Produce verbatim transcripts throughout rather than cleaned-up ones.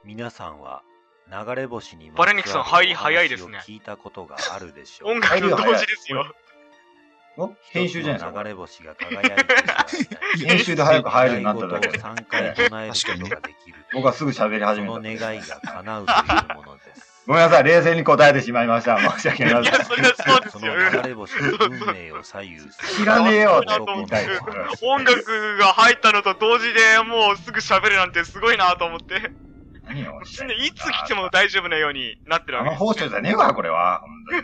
皆さんは流れ星にバレニックさん、はい、早いですね。 聞いたことがあるでしょう。 音楽と同時ですよ。 お編集じゃないですか。 流れ星が輝いている。 編集で早く入るようになっただけで。 さんかい唱えることができる。 僕はすぐ喋り始めた。 その願いが叶うというものです。 ごめんなさい、冷静に答えてしまいました。申し訳ない。 いや、それはそうですよ。 その流れ星の運命を左右する。 知らねえよと思って。音楽が入ったのと同時でもうすぐ喋るなんてすごいなと思って。 何を常にいつ来ても大丈夫なようになってるわけです。 生放送じゃねえわ、これは。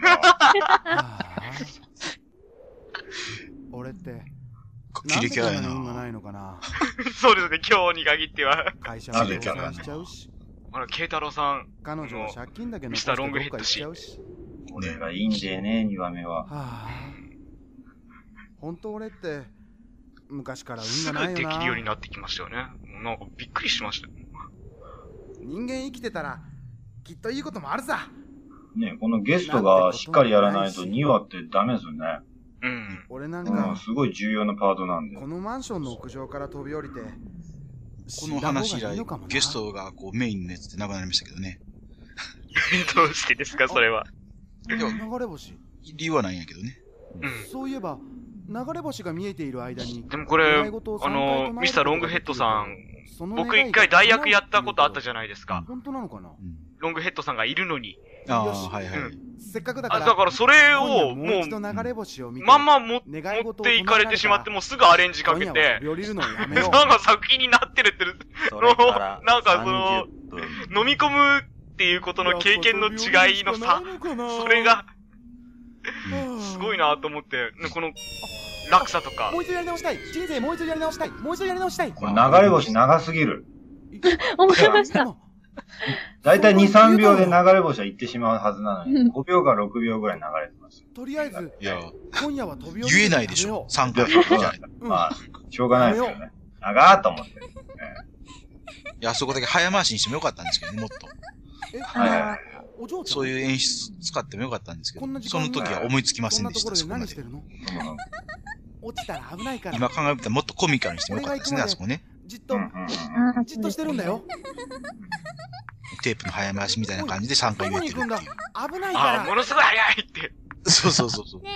俺って、 キレキャラやな。 そうですね、今日に限っては。 会社も倒産しちゃうし。 あら、ケイタロウさん。 彼女は借金だけミスターロングヘッド氏。 これがいいんだよね、にばめは。はあ、本当俺って、昔から運がないよな。 すぐできるようになってきましたよね。なんかびっくりしましたよ。 人間生きてたら、きっといいこともあるさ。 ね、このゲストがしっかりやらないとにわってダメですよね。 うん。 俺なんか、 すごい重要なパートなんで。 このマンションの屋上から飛び降りて、 この話以来、ゲストがこうメインのやつってなくなりましたけどね。 どうしてですか、それは。 流れ星。 理由はないんやけどね。 うん。そういえば、流れ星が見えている間に。 でもこれ、あの、ミスターロングヘッドさん、僕一回代役やったことあったじゃないですか。 本当なのかな？ ロングヘッドさんがいるのに。 ああ、はいはい。 せっかくだから。 だからそれを、もう、まんま持っていかれてしまって、もうすぐアレンジかけて、なんか作品になってるってる、なんかその、飲み込むっていうことの経験の違いの差、それが、すごいなと思って、この、落差とか。 もう一度やり直したい。人生もう一度やり直したい。もう一度やり直したい。 これ流れ星長すぎる。 思いました。 だいたいに、さんびょうで流れ星は行ってしまうはずなのに、ごびょうからろくびょうぐらい流れてます。 とりあえず、 いや、 今夜は飛び降り言えないでしょ。さんかい。 まあ、しょうがないですよね。長ーっと思って。いや、そこだけ早回しにしてもよかったんですけどね、もっと。 え、はい。お嬢ちゃんそういう演出使ってもよかったんですけど、その時は思いつきませんでした、そこまで。 落ちたら危ないから。 今考えたらもっとコミカルにしてもよかったですね、あそこね。 じっと、じっとしてるんだよ。 テープの早回しみたいな感じでさんかい言えてるっていう。 危ないから。 あ、ものすごい早いって。 そうそうそうそう。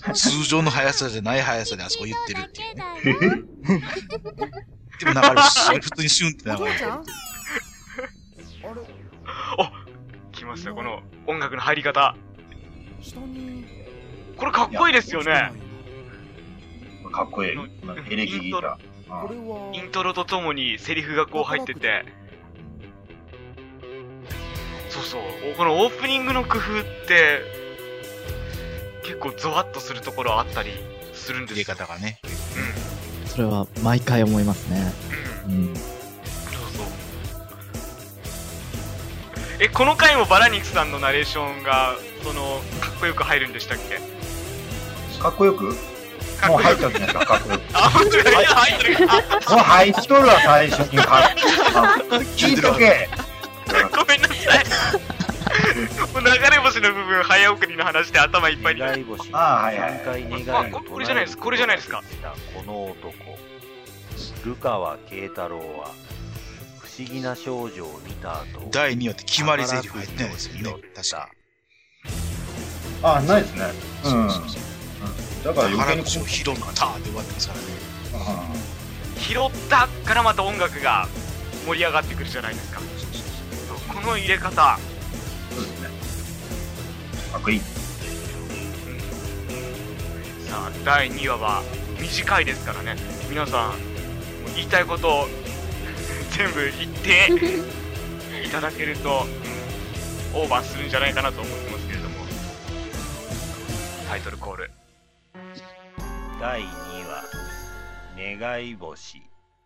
通常の速さじゃない速さであそこ言ってるっていうね。でも流れる普通にシュンって流れてる。 あ、来ましたこの音楽の入り方。これかっこいいですよね。 かっこいい。エレキギター。 イントロとともにセリフがこう入ってて。そうそう。このオープニングの工夫って、結構ゾワッとするところあったりするんですよ。 入れ方がね。 うん。それは毎回思いますね。うん。うん、そうそう。え、この回もバラニクさんのナレーションが、その、かっこよく入るんでしたっけ？ かっこよくもう入っちゃってないですか、かっこよく。 あ、本当に入ってる。 もう入っとるわ、最初に。聞いとけ。 ごめんなさい。もう流れ星の部分、早送りの話で頭いっぱいに。 願い星。 ああ、はいはい。 あ、これじゃないです。これじゃないですか。 この男、流川慶太郎は、不思議な少女を見た後、 だいにわって決まり台詞入ってないですよね。確か。 あ、ないですね。うん。だから余計に拾ったで終わってますからね。 拾ったからまた音楽が盛り上がってくるじゃないですか。この入れ方。 そうですね。かっこいい。さあ、だいにわは短いですからね。皆さん、言いたいことを全部言っていただけると、うん、オーバーするんじゃないかなと思ってますけれども。タイトルコール。 だいにわ、願い星。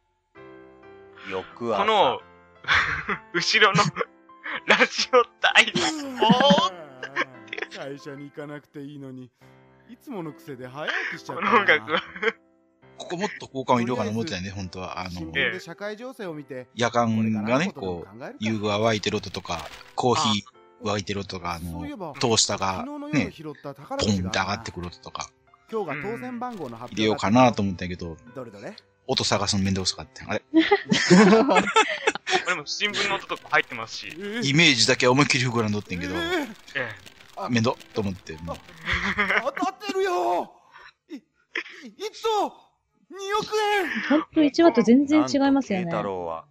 翌朝。 この、後ろのラジオ体操会社に行かなくていいのに、いつもの癖で早起きしちゃった。 この音楽はここもっと効果を入れようかな思ってたよね、本当は。あの、 社会情勢を見て夜間がね、こう、遊具が沸いてる音とか、コーヒー沸いてる音とか、あの、トースターがね、ポンって上がってくる音とか、 今日が当選番号の発表入れようかなと思ったけど、 どれどれ音探すのめんどくさかった。あれ俺も新聞の音とか入ってますし。 イメージだけは思いっきり膨らんどってんけど、 ええ。 あ、めんどと思って。 当たってるよい、いっとにおくえんほんといちわと全然違いますよね。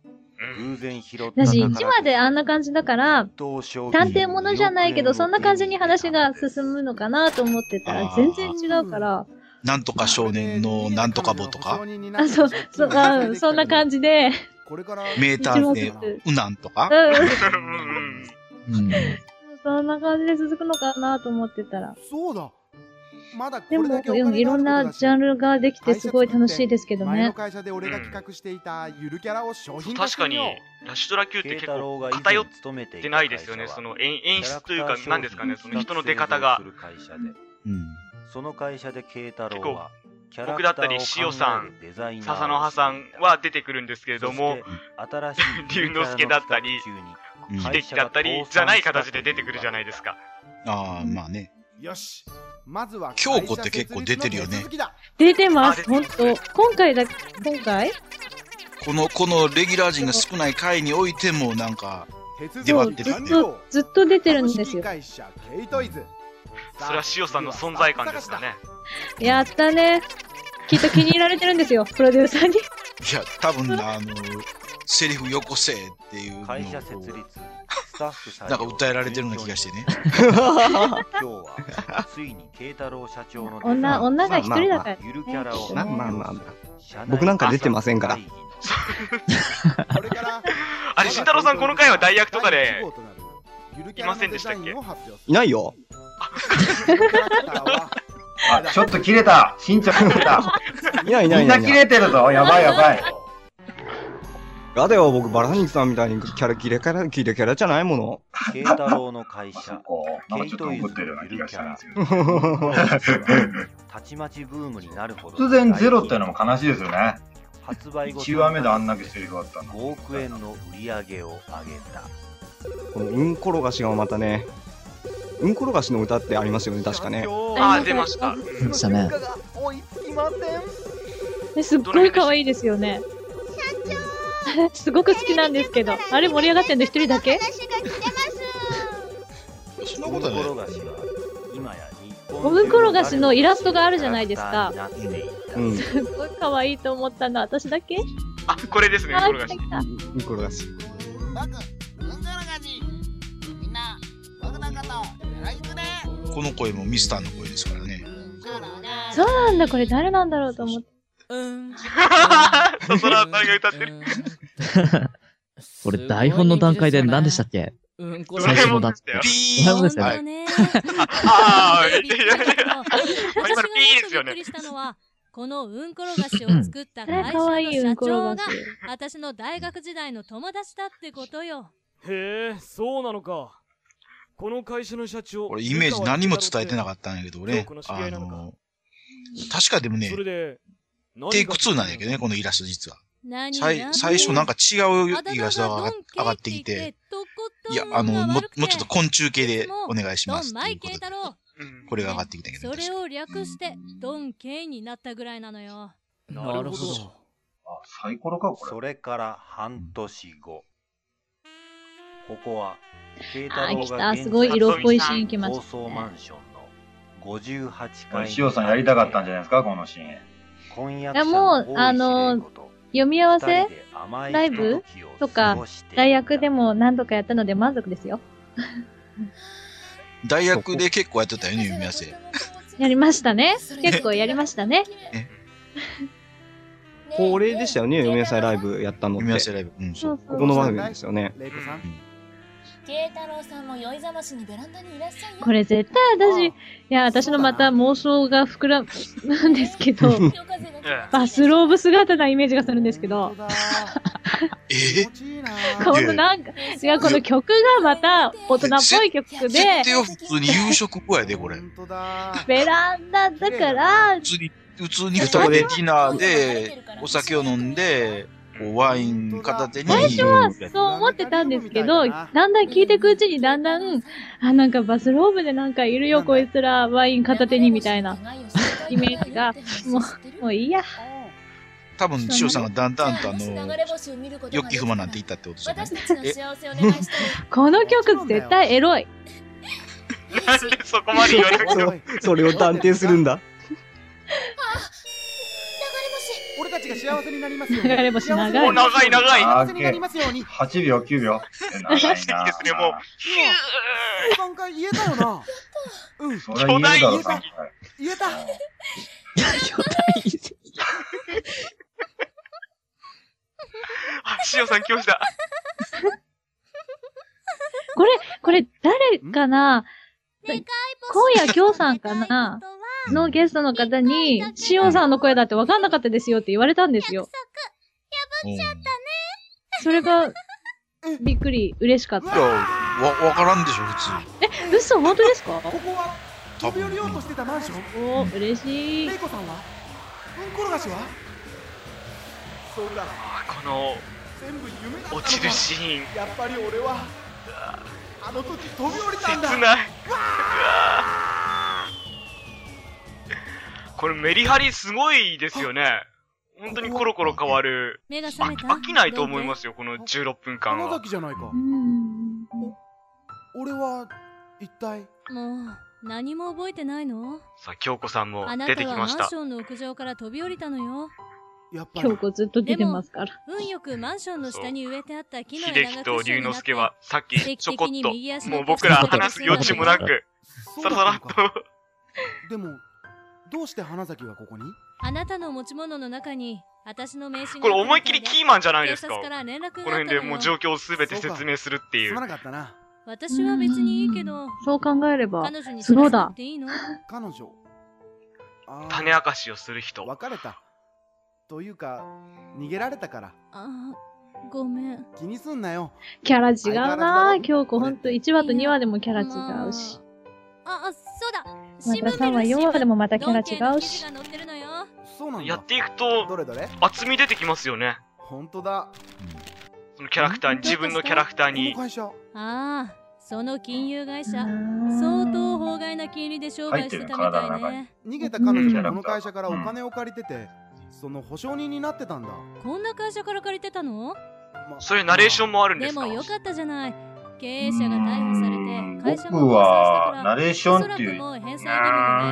私いちわであんな感じだから、探偵ものじゃないけど、そんな感じに話が進むのかなと思ってたら、全然違うから。 なんとか少年のなんとか簿とかあ、そう、そう、あそんな感じで。 名探偵、うなんとかうん。そんな感じで続くのかなと思ってたら。 そうだ。まだでも、いろんなジャンルができてすごい楽しいですけどね。 確かに、ラシュドラ Q って結構偏ってないですよね。その演出というか、何ですかね、その人の出方が。 その会社で慶太郎は僕だったり、塩さん、笹野葉さんは出てくるんですけれども、龍之介だったり、秀樹だったり、じゃない形で出てくるじゃないですか。 ああ、まあね。 よし。まずは京子って結構出てるよね。 出てます、ほんと。今回だ、今回この、このレギュラー陣が少ない回においてもなんか、出張ってるよね。 ずっと、ずっと出てるんですよ。 それは塩さんの存在感ですかね。 やったね。きっと気に入られてるんですよ、プロデューサーに。いや、多分あの、セリフよこせっていうのを、 会社設立、スタッフなんか訴えられてるような気がしてね。 今日は、ついに慶太郎社長の女、女が一人だから。 ゆるキャラを。 まあまあまあ。僕なんか出てませんから。 あれ、慎太郎さんこの回は代役とかで、いませんでしたっけ？ いないよ。 あ、ちょっと切れた。身長切れた。 いないいないいない。 みんな切れてるぞ。やばいやばい。 やだよ、僕バラサニキさんみたいにキャラキレキャラキレキャラじゃないもの。 慶太郎の会社。 なんかちょっと怒ってるような気がしたんですけど。 たちまちブームになるほど。 突然ゼロってのも悲しいですよね。 発売後いちわめであんだけセリフがあったの。 ごおくえんの売り上げを上げた。 このうんころがしがまたね、うんころがしの歌ってありますよね、確かね。 あ、出ました。 出ましたね。 すっごい可愛いですよね。すごく好きなんですけど、あれ盛り上がってんの一人だけ？ そんなことない。 おうんころがしのイラストがあるじゃないですか。 うん。 すっごい可愛いと思ったのは私だけ？ あ、これですね、うんころがし。 うんころがし。 この声もミスターの声ですからね。 そうなんだ、これ誰なんだろうと思って。 うん。そら、誰が歌ってる？ これ台本の段階で何でしたっけ？最初の段階。 ピーンですよね。ああ、いやいやいや。今のピーですよね。 このうんころがしを作った会社の社長が私の大学時代の友達だってことよ。 へえ、そうなのか。この会社の社長。 俺イメージ何も伝えてなかったんやけど、俺、あの、確かでもね、テイクツーなんやけどね、このイラスト実は。最最初なんか違うイラストが上がってきて、いや、あの、も、もうちょっと昆虫系でお願いしますっていうことで、これが上がってきたけど、 ね、それを略してドン・ケイになったぐらいなのよ。 なるほど。 あ、サイコロか、これ。 それから半年後。ここは、慶太あ、 郎来た。 がすごい色っぽいシーン来ま高した、ね。 層マンションのごじゅうはちかい。 塩さんやりたかったんじゃないですか、このシーン。 婚約いや、もう、あの、読み合わせライブとか、大学でも何度かやったので満足ですよ。 大学で結構やってたよね、読み合わせ。 やりましたね。結構やりましたね。 これでしたよね、読み合わせライブやったのって。 読み合わせライブ。うん、そう。 ここの場面ですよね。 慶太郎さんも酔いざましにベランダにいらっしゃいよ。 これ絶対私、いや、私のまた妄想が膨らむんですけど、バスローブ姿なイメージがするんですけど。 えぇこのなんか、いや、この曲がまた大人っぽい曲で。 設定は普通に夕食後やで、これ。 ベランダだから、 普通に、普通に二人でディナーで、お酒を飲んで、ワイン片手に。 最初はそう思ってたんですけど、だんだん聞いていくうちにだんだん、あ、なんかバスローブでなんかいるよ、こいつら、ワイン片手にみたいなイメージが、もう、もういいや。 多分、しおさんがだんだんとあの、よっきふまなんて言ったってことじゃない？ この曲絶対エロい。 なんでそこまで言わなくても。 それを断定するんだ。 俺たちが幸せになりますように。流れ星長い。 お、長い長い。 幸せになりますように。はちびょう、きゅうびょう。長いな。 ですね、もう。 ヒューさんかい言えたよな。 うん。巨大言えた。 言えた。 巨大遺跡。 あ、しおさん来ました。 これ、これ誰かな？今夜今日さんかなのゲストの方に、しおさんの声だって分かんなかったですよって言われたんですよ。 破っちゃったね。 それが、びっくり、嬉しかった。いや、わ、わからんでしょ、普通。 え、嘘、本当ですか？ ここは、飛び降りようとしてたマンション。 おー、嬉しい。 レイコさんはうんころがしはそうだ。 この、落ちるシーン。 やっぱり俺は、あの時飛び降りたんだ。 切ない。これメリハリすごいですよね。本当にコロコロ変わる。 目が覚めた？ 飽きないと思いますよ、このじゅうろっぷんかんは。 花崎じゃないか。俺は、一体。 もう、何も覚えてないの？ さあ、京子さんも出てきました。 あなたはマンションの屋上から飛び降りたのよ。 やっぱり。京子ずっと出てますから。 運よくマンションの下に植えてあった木の枝が秀樹と龍之介はさっきちょこっと、もう僕ら話す余地もなく、さらさらっと。 でも、どうして花崎がここに？ あなたの持ち物の中に、私の名刺が。 これ思いっきりキーマンじゃないですか。 この辺でもう状況をすべて説明するっていう。 私は別にいいけど。 そう考えれば、そうだ。 彼女。 種明かしをする人。 別れた。というか、逃げられたから。 あ、ごめん。 気にすんなよ。 キャラ違うなぁ。京子ほんといちわとにわでもキャラ違うし。 あ、あ、そうだ。 またさんわ、よんわでもまたキャラ違うし。 やっていくと、厚み出てきますよね。 ほんとだ。 そのキャラクターに、自分のキャラクターに。 ああ、その金融会社、相当法外な金利で商売してたみたいね。 逃げた彼女がこの会社からお金を借りてて、その保証人になってたんだ。 こんな会社から借りてたの？ そういうナレーションもあるんですか？ でもよかったじゃない。経営者が逮捕されて、 会社も僕はナレーションっていう、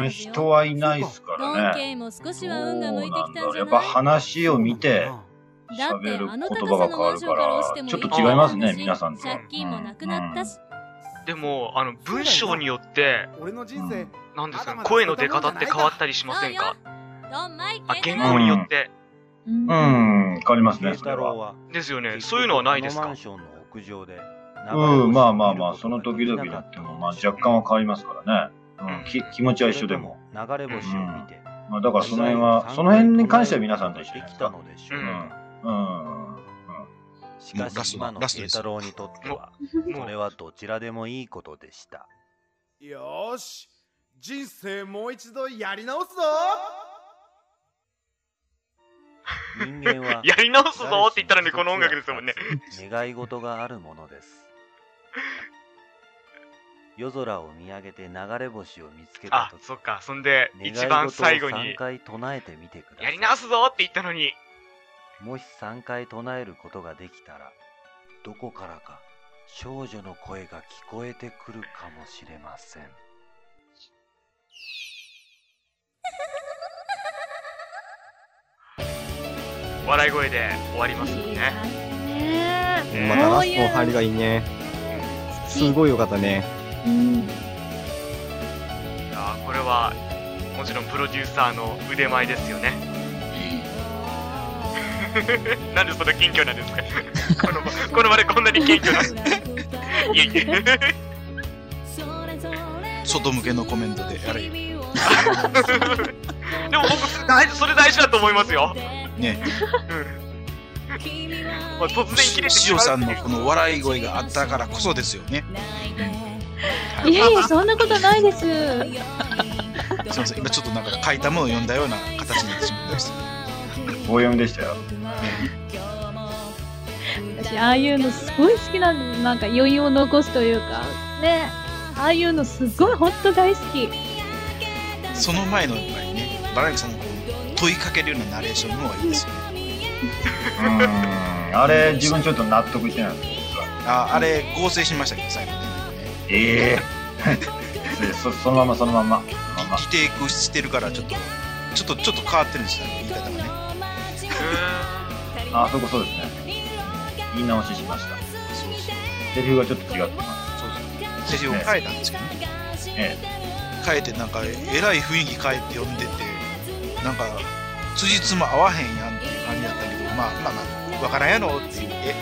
人はいないですからね。 も少しは運が向いてきたんじゃない？ やっぱ話を見て喋る言葉が変わるから、ちょっと違いますね、皆さんと。 借金もなくなったし。 でも、あの、文章によって、 俺の人生、 なんですかね、声の出方って変わったりしませんか？あ、言語によって。 うん、変わりますね、それは。 ですよね、そういうのはないですか？ うん、まあまあまあ、その時々だっても、まあ若干は変わりますからね。うん、き気持ちは一緒でも。 流れ星を見て。 まあだからその辺は、その辺に関しては皆さんと一緒に。 たのでしょう。 うん。うん。 しかし今の慶太郎にとっては、それはどちらでもいいことでした。 よーし、人生もう一度やり直すぞ。 人間はやり直すぞって言ったらね、この音楽ですもんね。 願い事があるものです。夜空を見上げて流れ星を見つけたとき、 あ、そっか、そんで一番最後にさんかい唱えてみてください。 やり直すぞって言ったのに、 もしさんかい唱えることができたら、どこからか少女の声が聞こえてくるかもしれません。 笑い声で終わりますもんね。 またラストの入りがいいね。すごいよかったね。 うん。いやこれはもちろんプロデューサーの腕前ですよね。なんでそんな謙虚なんですか？このこの場でこんなに謙虚なんですか？いえいえ。 外向けのコメントでやれ。でも僕それ大事だと思いますよ。 ね。 まあ突然切れてしおさんのこの笑い声があったからこそですよね。 いやいや、そんなことないです。すみません、今ちょっとなんか書いたものを読んだような形になってしまいました。 棒読みでしたよ。 私、ああいうのすごい好きなんです。なんか余韻を残すというか、ね。ああいうのすごい本当大好き。 その前のやっぱりね、バラエティさんの問いかけるようなナレーションの方がいいですよね。 うん、あれ、自分ちょっと納得してないんですよ。 あ、あれ、合成しましたけど、最後ね。 ええそ, そのまま、そのまま。 否定してるから、ちょっと、ちょっと、ちょっと変わってるんですよ、言い方がね。 あ、そこそうですね。言い直ししました。セリフがちょっと違ってます。 そうそう。セリフを変えたんですけどね。ええ。変えて、なんか、えらい雰囲気変えて読んでて、なんか、辻褄合わへんやんっていう感じだったけど、まあまあまあ、わからんやろっていう、え。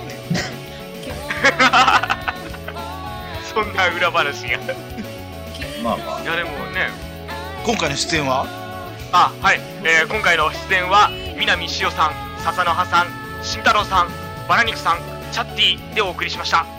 そんな裏話が。 まあまあ。 いやでもね。 今回の出演はあ、はい。えー、今回の出演は、南しおさん、笹の葉さん、慎太郎さん、バラ肉さん、チャッティでお送りしました。